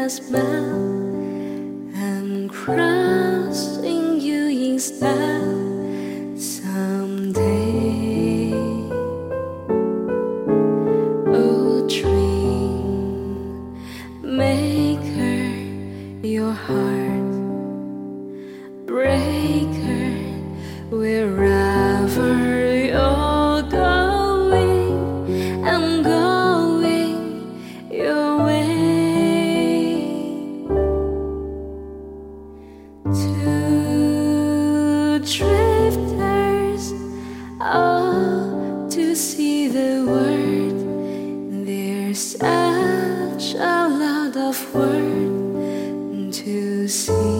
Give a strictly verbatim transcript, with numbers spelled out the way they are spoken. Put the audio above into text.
a smile. I'm crossing you instead someday. Oh, dream maker, your heart breaker, wherever you're going, I'm going your way. Two drifters, all to see the world. There's such a lot of world to see.